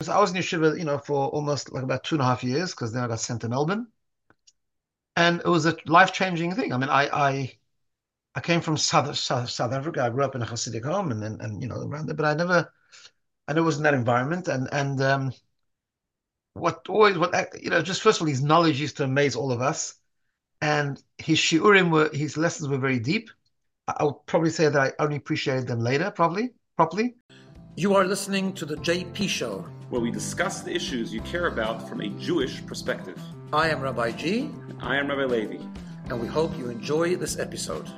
so I was in yeshiva, for almost like about 2.5 years, because then I got sent to Melbourne, and it was a life-changing thing. I mean, I came from South Africa. I grew up in a Hasidic home, and around there, but I never was in that environment, and just first of all, his knowledge used to amaze all of us, and his lessons were very deep. I would probably say that I only appreciated them later, probably, properly. You are listening to the JP Show, where we discuss the issues you care about from a Jewish perspective. I am Rabbi G. And I am Rabbi Levi. And we hope you enjoy this episode.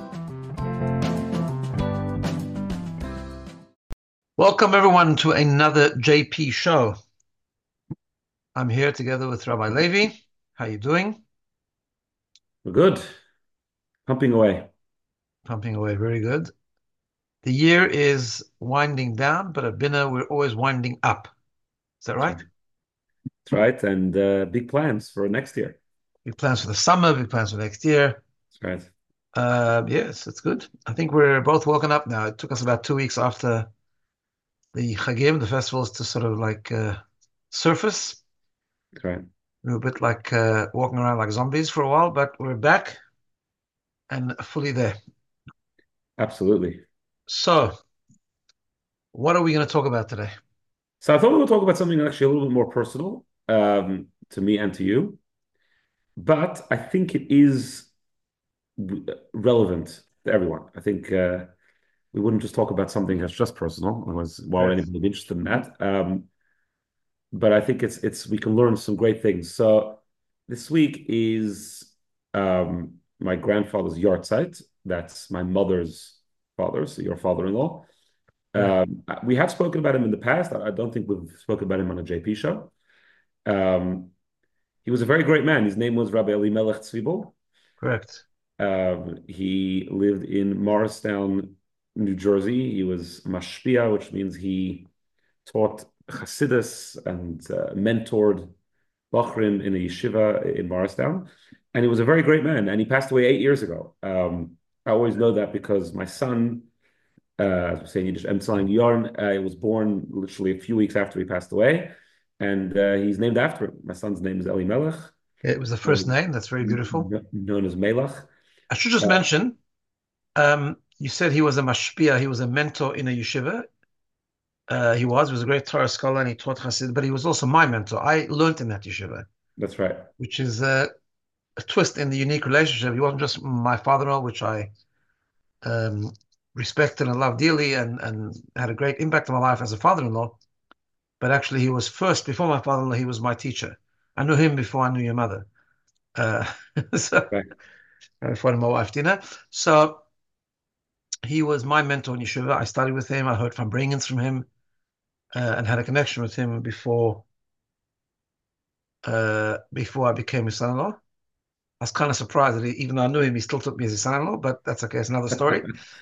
Welcome, everyone, to another JP Show. I'm here together with Rabbi Levi. How are you doing? We're good. Pumping away. Pumping away, very good. The year is winding down, but at Bina, we're always winding up. Is that right? That's right. And big plans for next year. Big plans for the summer, big plans for next year. That's right. Yes, it's good. I think we're both woken up now. It took us about 2 weeks after the Chagim, the festivals, to sort of like surface. That's right. We were a bit like walking around like zombies for a while, but we're back and fully there. Absolutely. So, what are we going to talk about today? So I thought we would talk about something actually a little bit more personal to me and to you, but I think it is relevant to everyone. I think we wouldn't just talk about something that's just personal, otherwise, why would anybody be interested in that? But I think we can learn some great things. So this week is my grandfather's yahrzeit. That's my mother's father, so your father-in-law. We have spoken about him in the past. I don't think we've spoken about him on a JP show. He was a very great man. His name was Rabbi Elimelech Tzvibel. Correct. He lived in Morristown, New Jersey. He was mashpia, which means he taught Hasidus and mentored Bachrim in a yeshiva in Morristown. And he was a very great man. And he passed away 8 years ago. I always know that because my son, as we say in Yiddish, Emtzayin Yarn, was born literally a few weeks after he passed away. And he's named after him. My son's name is Elimelech. It was the first name. That's very beautiful. Known as Melech. I should just mention, you said he was a mashpia. He was a mentor in a yeshiva. He was a great Torah scholar, and he taught Hasid, but he was also my mentor. I learned in that yeshiva. That's right. Which is a twist in the unique relationship. He wasn't just my father-in-law, which I respected and loved dearly, and had a great impact on my life as a father-in-law. But actually, he was first, before my father-in-law, he was my teacher. I knew him before I knew your mother. So, right. Before my wife, Dina. So he was my mentor in yeshiva. I studied with him. I heard from bringings from him, and had a connection with him before I became his son-in-law. I was kind of surprised that even though I knew him, he still took me as his son-in-law, but that's okay. It's another story.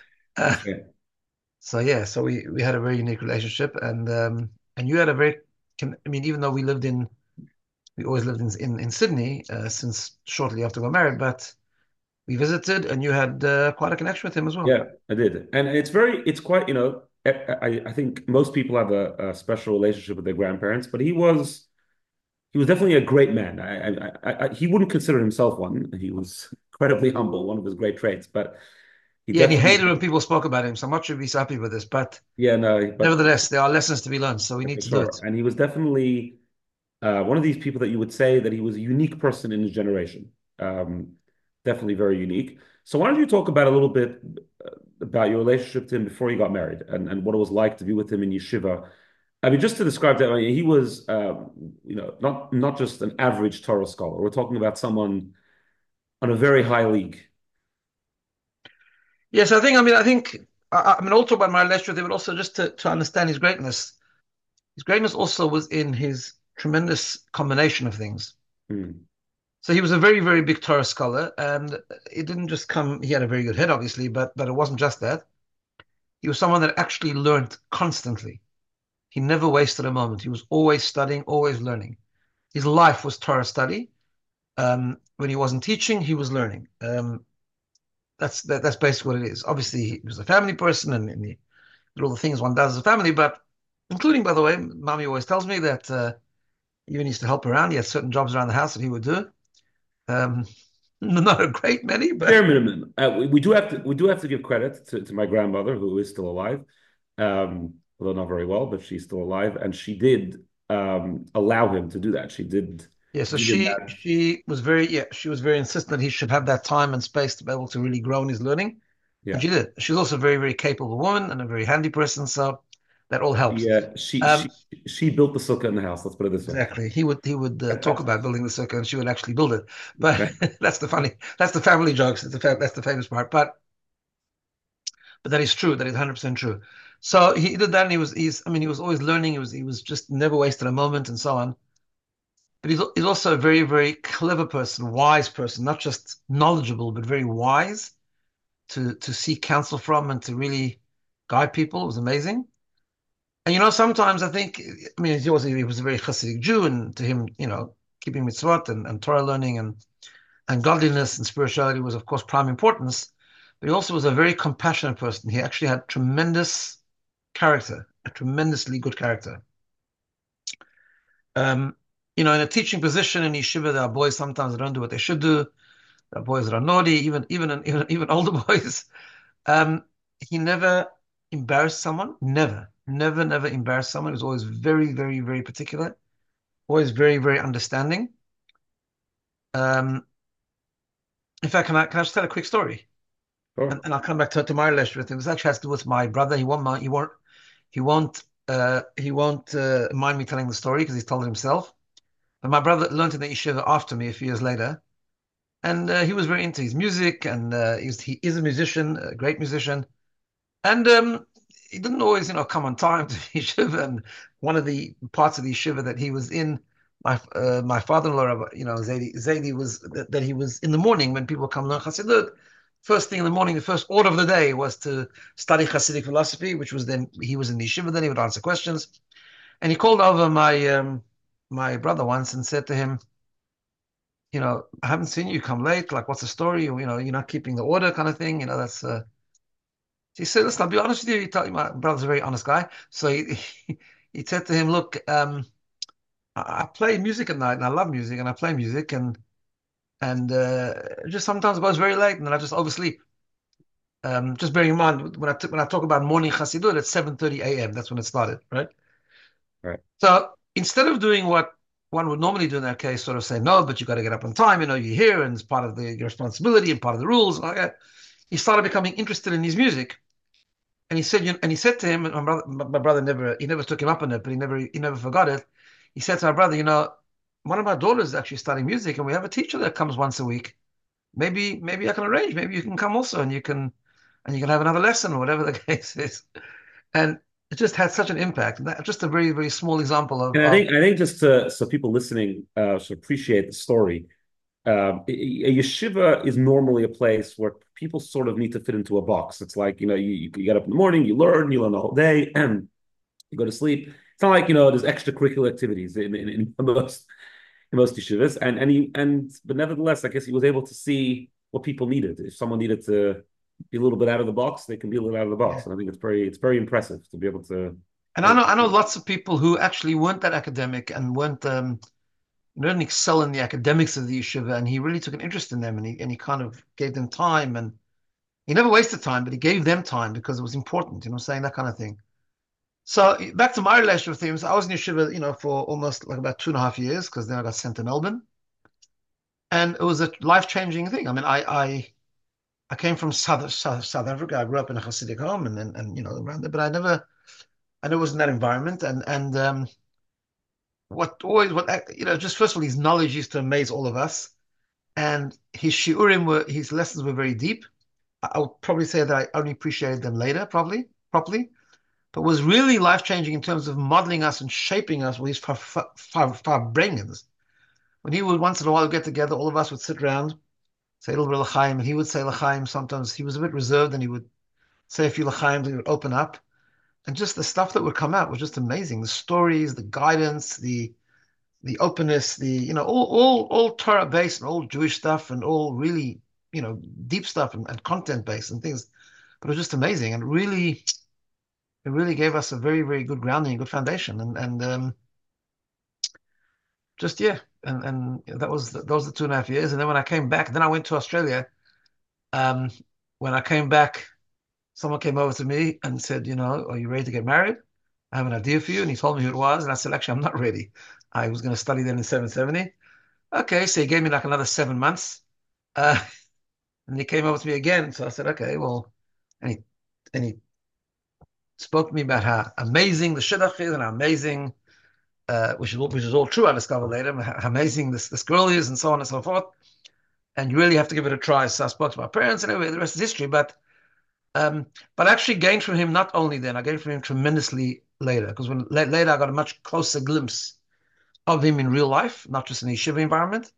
So we had a very unique relationship, and you had a very, even though we always lived in Sydney since shortly after we got married, but we visited, and you had quite a connection with him as well. Yeah, I did, and it's quite, I think most people have a special relationship with their grandparents, but he was definitely a great man. He wouldn't consider himself one. He was incredibly humble, one of his great traits, but he hated when people spoke about him, so I'm not sure if he's happy with this, but nevertheless, there are lessons to be learned, so we need to do it. And he was definitely one of these people that you would say that he was a unique person in his generation. Definitely very unique. So why don't you talk about a little bit about your relationship to him before you got married, and what it was like to be with him in yeshiva? I mean, just to describe that, he was, not just an average Torah scholar. We're talking about someone on a very high league. Yes, I think also about my relationship with him, but also just to understand his greatness. His greatness also was in his tremendous combination of things. So he was a very, very big Torah scholar, and it didn't just come, he had a very good head, obviously, but it wasn't just that. He was someone that actually learned constantly. He never wasted a moment. He was always studying, always learning. His life was Torah study. When he wasn't teaching, he was learning. That's basically what it is. Obviously, he was a family person, and he did all the things one does as a family, but including, by the way, Mommy always tells me that even used to help around. He had certain jobs around the house that he would do. Um, not a great many, but Bare minimum. We do have to give credit to my grandmother who is still alive, although not very well, but she's still alive, and she did allow him to do that. She did yeah. So give him she that. she was very yeah she was very insistent he should have that time and space to be able to really grow in his learning, and Yeah, she did. She's also a very very capable woman and a very handy person, so that all helps. yeah. She Um, she she built the sukkah in the house. Let's put it this way. exactly. He would talk about building the circle, and she would actually build it. But that's the family jokes. That's the famous part. But that is true. That is 100% true. So he did that, and he was always learning. He was just never wasted a moment, and so on. But he's also a very, very clever person, wise person, not just knowledgeable, but very wise to seek counsel from and to really guide people. It was amazing. And sometimes I think, he was a very Hasidic Jew, and to him, keeping mitzvot and Torah learning and godliness and spirituality was, of course, prime importance. But he also was a very compassionate person. He actually had tremendous character, a tremendously good character. Um, in a teaching position in yeshiva, there are boys sometimes that don't do what they should do. There are boys that are naughty, even older boys. Um, he never embarrassed someone. Never, never, never embarrassed someone. He was always very, very, very particular. Always very, very understanding. Um, in fact, can I just tell a quick story? And, Sure. and I'll come back to my relationship with him. This actually has to do with my brother. He won't mind me telling the story because he's told it himself. But my brother learned in the yeshiva after me a few years later, and he was very into his music, and he is a musician, a great musician, and he didn't always, come on time to the yeshiva. And one of the parts of the yeshiva that he was in, my father-in-law, Zaidi was that he was in the morning when people come learn Chassidut. First thing in the morning, the first order of the day was to study Hasidic philosophy, which was then he was in the yeshiva. Then he would answer questions, and he called over my brother once and said to him, I haven't seen you come late. Like, what's the story? You're not keeping the order, kind of thing. That's. He said, "Listen, I'll be honest with you." My brother's a very honest guy, so he said to him, "Look, I play music at night, and I love music, and I play music, and just sometimes it goes very late, and then I just oversleep. Just bearing in mind when I talk about morning Chassidut, it's 7:30 a.m. That's when it started, right? Right. So instead of doing what one would normally do in that case, sort of say no, but you got to get up on time. You're here, and it's part of your responsibility and part of the rules. And like that. He started becoming interested in his music, and he said to him, and my brother never took him up on it, but he never forgot it. He said to my brother, one of my daughters is actually studying music, and we have a teacher that comes once a week. Maybe I can arrange. Maybe you can come also, and you can have another lesson or whatever the case is. And it just had such an impact. And just a very, very small example of, And I of think I think just so people listening should appreciate the story. A yeshiva is normally a place where people sort of need to fit into a box. It's like, you get up in the morning, you learn the whole day, and you go to sleep. It's not like, there's extracurricular activities in most yeshivas. But nevertheless, I guess he was able to see what people needed. If someone needed to be a little bit out of the box, they can be a little out of the yeah. box. And I think it's very impressive to be able to. And I know lots of people who actually weren't that academic and didn't excel in the academics of the yeshiva, and he really took an interest in them, and he kind of gave them time, and he never wasted time, but he gave them time because it was important, saying that kind of thing. So back to my relationship with him. So I was in yeshiva, for almost like about 2.5 years, because then I got sent to Melbourne, and it was a life-changing thing. I mean, I came from South Africa. I grew up in a Hasidic home, and around there, but I never was in that environment, and just first of all, his knowledge used to amaze all of us, and his lessons were very deep. I would probably say that I only appreciated them later, probably properly, but was really life changing in terms of modeling us and shaping us with his farbrengens. When he would once in a while get together, all of us would sit around, say a little bit of l'chaim, and he would say l'chaim. Sometimes he was a bit reserved, and he would say a few l'chaims, and he would open up, and just the stuff that would come out was just amazing. The stories, the guidance, the openness, all Torah based and all Jewish stuff and all really, deep stuff and content based and things. But it was just amazing and really, it really gave us a very, very good grounding, a good foundation, and just yeah, and that was those were the 2.5 years. And then when I came back, then I went to Australia. Um, when I came back, someone came over to me and said, are you ready to get married? I have an idea for you. And he told me who it was, and I said, actually, I'm not ready. I was going to study then in 770. Okay, so he gave me like another 7 months. Uh, and he came over to me again. So I said, okay, well, and he spoke to me about how amazing the shidduch is and how amazing, which is all true. I discovered later how amazing this girl is, and so on and so forth. And you really have to give it a try. So I spoke to my parents, and anyway, the rest is history. But I actually gained from him not only then, I gained from him tremendously later because when later I got a much closer glimpse of him in real life, not just in a yeshiva environment.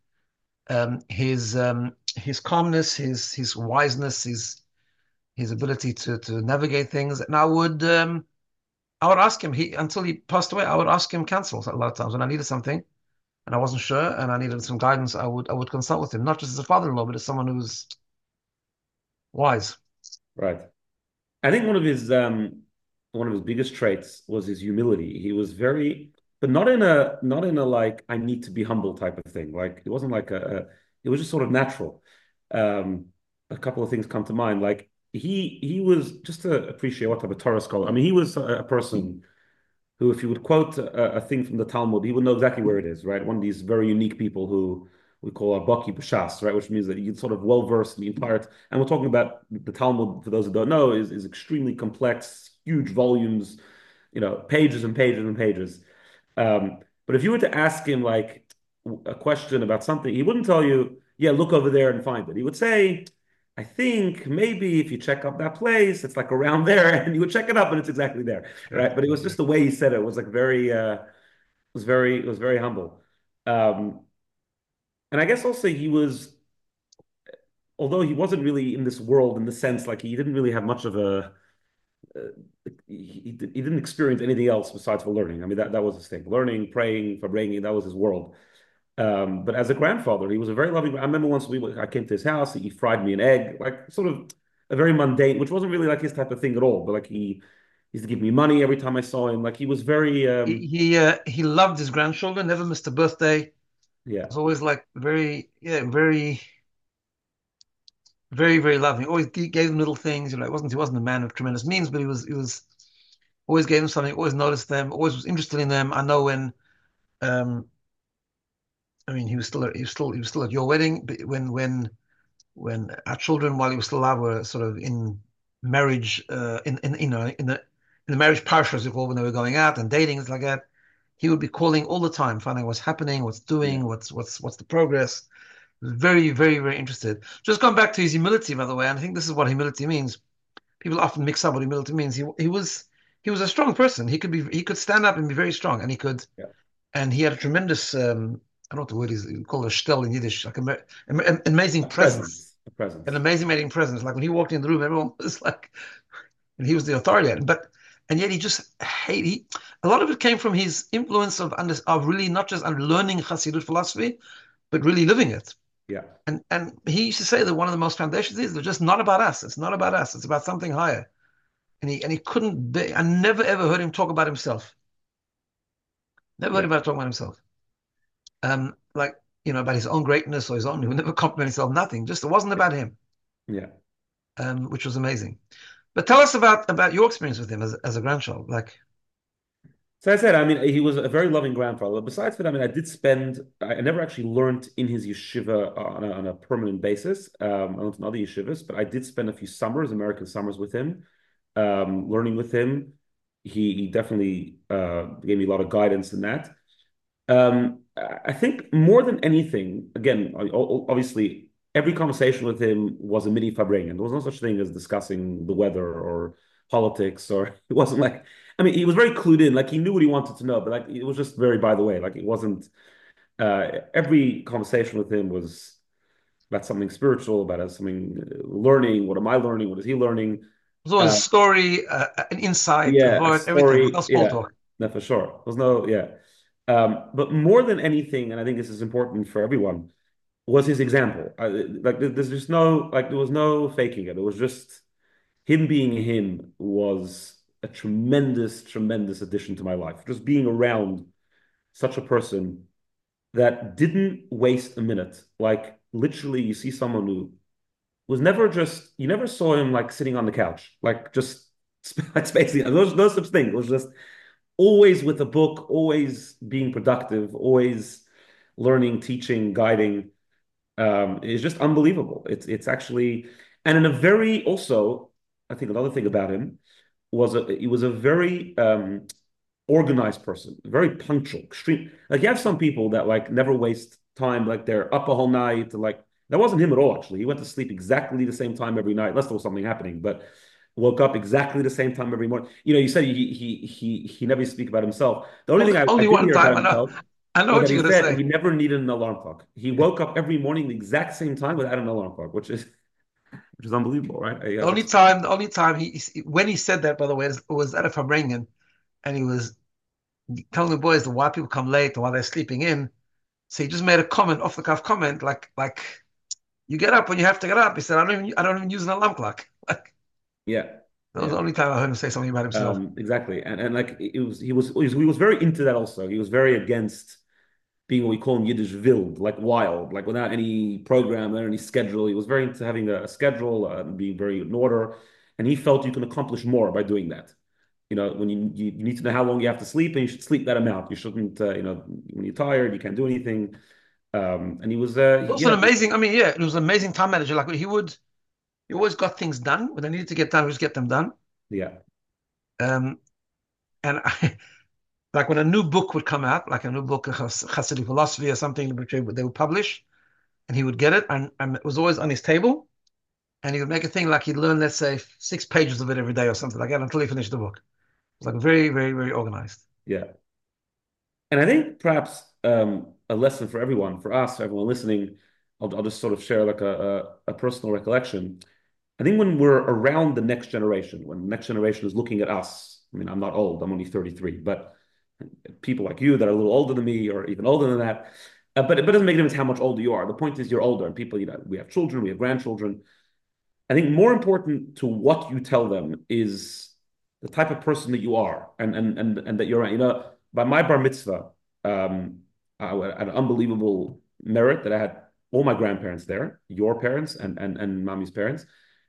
His calmness, his wiseness, his ability to navigate things, and I would ask him. He until he passed away, I would ask him counsel a lot of times when I needed something and I wasn't sure and I needed some guidance. I would consult with him, not just as a father-in-law, but as someone who's wise. Right. I think one of his biggest traits was his humility. He was very, but not in a like I need to be humble type of thing. Like it wasn't like it was just sort of natural. Um, a couple of things come to mind. Like he was just to appreciate what type of Torah scholar. I mean, he was a person who, if you would quote a thing from the Talmud, he would know exactly where it is, right? One of these very unique people who we call a Baki B'Shas, right? Which means that he's sort of well versed in the entire. And we're talking about the Talmud, for those who don't know, is extremely complex, huge volumes, pages and pages and pages. But if you were to ask him like a question about something, he wouldn't tell you, "Yeah, look over there and find it." He would say, I think maybe if you check up that place, it's like around there, and you would check it up, and it's exactly there, Sure. right? But it was just the way he said it, was like it was very humble. Um, and I guess also although he wasn't really in this world in the sense like he didn't really have much of uh, he didn't experience anything else besides for learning. I mean, that was his thing, learning, praying, for praying, that was his world. But as a grandfather, he was a very loving. I remember once I came to his house, he fried me an egg, like sort of a very mundane, which wasn't really like his type of thing at all. But like he used to give me money every time I saw him. Like he was very, He loved his grandchildren, never missed a birthday. yeah, Was always like very, yeah, very, very, very loving. Always gave them little things. He wasn't a man of tremendous means, but he was always gave them something. Always noticed them. Always was interested in them. I know um, I mean, he was still at your wedding, but when our children, while he was still alive, were sort of in marriage, in the marriage parsha, as we call when they were going out and dating, things like that. He would be calling all the time, finding what's happening, what's yeah, doing, what's the progress. Very, very, very interested. Just going back to his humility, by the way, and I think this is what humility means. People often mix up what humility means. He was a strong person. He could stand up and be very strong, and yeah. he had a tremendous I don't know what the word is. You call it a shtel in Yiddish, like an amazing A presence, presence, a an presence. amazing presence. Like when he walked in the room, everyone was like, and he was the authority. And yet he just hate. A lot of it came from his influence of really not just learning Hasidut philosophy, but really living it. Yeah, And he used to say that one of the most foundations is they're just not about us. It's not about us. It's about something higher. And he couldn't be. I never ever heard him talk about himself. Never heard yeah, him about talking about himself. Like about his own greatness or his own. He would never compliment himself. Nothing. Just it wasn't about him. yeah. Which was amazing. But tell us about your experience with him as a grandchild. Like, So I said, I mean, he was a very loving grandfather. Besides that, I mean, I never actually learned in his yeshiva on a permanent basis. I went to other yeshivas, but I did spend a few summers, American summers with him, learning with him. He definitely gave me a lot of guidance in that. I think more than anything, again, obviously, every conversation with him was a mini Farbrengen. There was no such thing as discussing the weather or politics, or it wasn't like, I mean, he was very clued in, like he knew what he wanted to know, but like it was just very by the way, like it wasn't, every conversation with him was about something spiritual, about something learning. What am I learning? What is he learning? it was always a Uh, story, an insight, a yeah, a word, everything. story. No small Yeah, talk. no, for sure. There's no, yeah. But more than anything, and I think this is important for everyone, was his example. Like there's just no, like there was no faking it. It was just him being him was a tremendous, tremendous addition to my life. Just being around such a person that didn't waste a minute. Like literally, you see someone who was never just you never saw him like sitting on the couch, like just spacing. Those no such thing. It was just always with a book, always being productive, always learning, teaching, guiding. Is just unbelievable. It's actually, and in a very also, I think another thing about him was he was a very organized person, very punctual, extreme. Like you have some people that like never waste time, like they're up a whole night. Like that wasn't him at all. Actually, he went to sleep exactly the same time every night, unless there was something happening. But woke up exactly the same time every morning. You know, you said he never speak about himself. The only thing I Only did one hear time. about I know. himself I know was what that he you're gonna said say. he never needed an alarm clock. He woke up every morning the exact same time without an alarm clock, which is unbelievable, right? He has The only time when he said that, by the way, was at a Farbrengen, and he was telling the boys that why people come late or why they're sleeping in. So he just made a comment, off the cuff comment, like you get up when you have to get up. He said, I don't even use an alarm clock. Like yeah, that was yeah. the only time I heard him say something about himself. Exactly, and like he was very into that also. He was very against being what we call in Yiddish wild, like wild, like without any program or any schedule. He was very into having a schedule, being very in order, and he felt you can accomplish more by doing that. You know, when you need to know how long you have to sleep, and you should sleep that amount. You shouldn't, you know, when you're tired, you can't do anything. And he was, Also, yeah, yeah, it was an amazing time manager. Like he always got things done when they needed to get done. He just get them done. yeah, Um, and like when a new book would come out, like a new book of Hasidic philosophy or something, which they would publish, and he would get it, and it was always on his table, and he would make a thing like he'd learn, let's say, 6 pages of it every day or something like that until he finished the book. It was like very, very, very organized. yeah. And I think perhaps a lesson for everyone, for us, for everyone listening, I'll just sort of share like a personal recollection. I think when we're around the next generation, when the next generation is looking at us, I mean, I'm not old, I'm only 33, but people like you that are a little older than me or even older than that, but it doesn't make a difference how much older you are. The point is you're older and people, you know, we have children, we have grandchildren. I think more important to what you tell them is the type of person that you are and that you're, you know, by my bar mitzvah, I had an unbelievable merit that I had all my grandparents there, your parents and mommy's parents.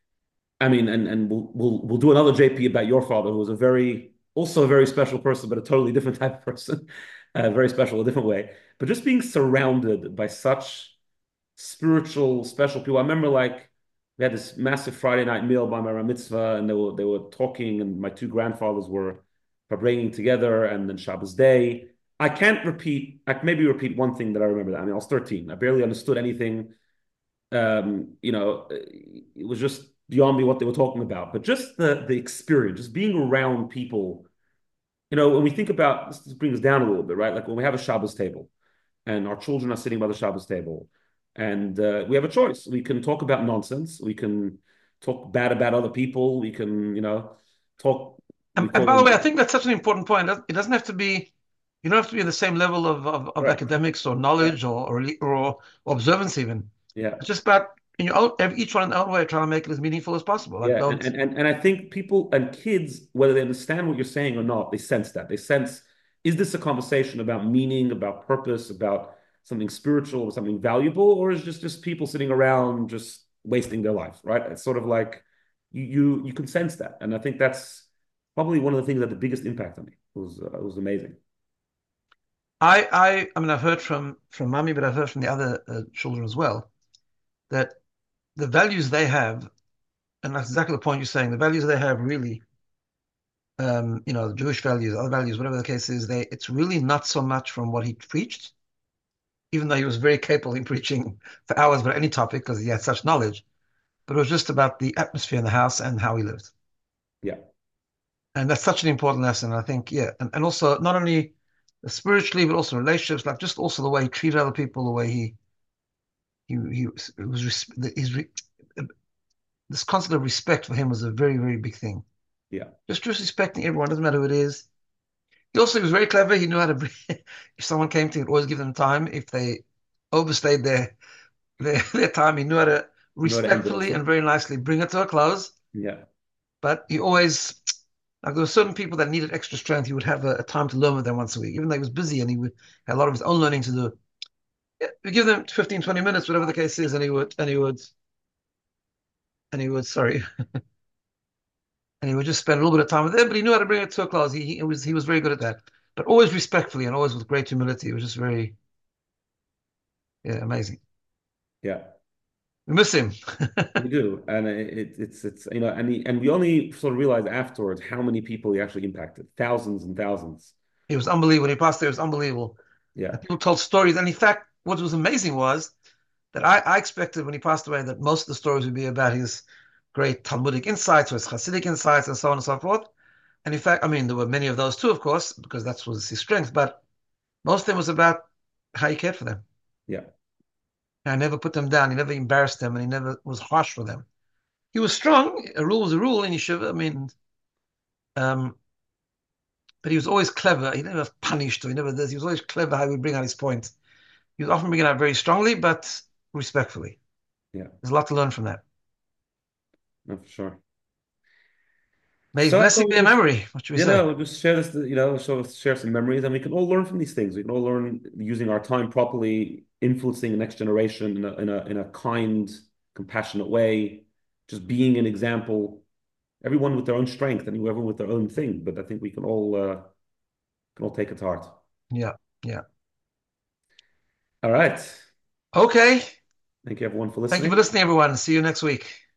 I mean, and we'll do another JP about your father, who was a very also a very special person, but a totally different type of person, very special, a different way. But just being surrounded by such spiritual, special people. I remember like we had this massive Friday night meal by my mitzvah, and they were talking, and my two grandfathers were bringing together, and then Shabbos day. I can't repeat. I can maybe repeat one thing that I remember. That I mean, I was 13. I barely understood anything. You know, it was just beyond me what they were talking about. But just the experience, just being around people. You know, when we think about this brings us down a little bit, right? Like when we have a Shabbos table and our children are sitting by the Shabbos table, and we have a choice. We can talk about nonsense. We can talk bad about other people. We can, you know, talk. We And call by the them way, I think that's such an important point. It doesn't have to be, you don't have to be in the same level of correct. academics or Yeah, knowledge or observance even. yeah. It's just about in your own, each one in their own way, trying to make it as meaningful as possible. Like Yeah, don't. and I think people and kids, whether they understand what you're saying or not, they sense that. They sense, is this a conversation about meaning, about purpose, about something spiritual or something valuable, or is just people sitting around just wasting their life, right? It's sort of like you can sense that, and I think that's probably one of the things that had the biggest impact on me. It was amazing. I mean, I've heard from Mummy, but I've heard from the other children as well that the values they have, and that's exactly the point you're saying. The values they have really, the Jewish values, other values, whatever the case is, it's really not so much from what he preached, even though he was very capable in preaching for hours about any topic because he had such knowledge. But it was just about the atmosphere in the house and how he lived. Yeah, And that's such an important lesson. I think, yeah, and also not only spiritually, but also relationships, like just also the way he treated other people, the way he was his this concept of respect for him was a very, very big thing. yeah, Just respecting everyone, doesn't matter who it is. He was very clever. He knew how to if someone came to him, he'd always give them time. If they overstayed their time, he knew how to you know how to end it respectfully also. and very nicely bring it to a close. Yeah, But he always Like there were certain people that needed extra strength. He would have a time to learn with them once a week, even though he was busy and he would had a lot of his own learning to do. Yeah, we give them 15, 20 minutes, whatever the case is, sorry, and he would just spend a little bit of time with them, but he knew how to bring it to a close. He was very good at that, but always respectfully and always with great humility. It was just very, yeah, amazing. Yeah. We miss him. We do, and it's and we only sort of realize afterwards how many people he actually impacted, thousands and thousands. He was unbelievable. When he passed away, it was unbelievable. Yeah, And people told stories. And in fact, what was amazing was that I expected when he passed away that most of the stories would be about his great Talmudic insights or his Hasidic insights and so on and so forth. And in fact, I mean, there were many of those too, of course, because that was his strength. But most of them was about how he cared for them. yeah, And I never put them down. He never embarrassed them, and he never was harsh for them. He was strong. A rule was a rule in yeshiva. I mean, um, but he was always clever. He never punished or he never this. He was always clever how he would bring out his point. He was often bringing it out very strongly, but respectfully. yeah, There's a lot to learn from that. no, for sure. May his So as blessing be a always, memory. What should we say? just share this, sort of share some memories, and we can all learn from these things. We can all learn using our time properly, influencing the next generation in a kind, compassionate way, just being an example. Everyone with their own strength and everyone with their own thing, but I think we can all take it to heart. Yeah, yeah. All right. Okay. Thank you everyone for Thank you for listening. listening, everyone. See you next week.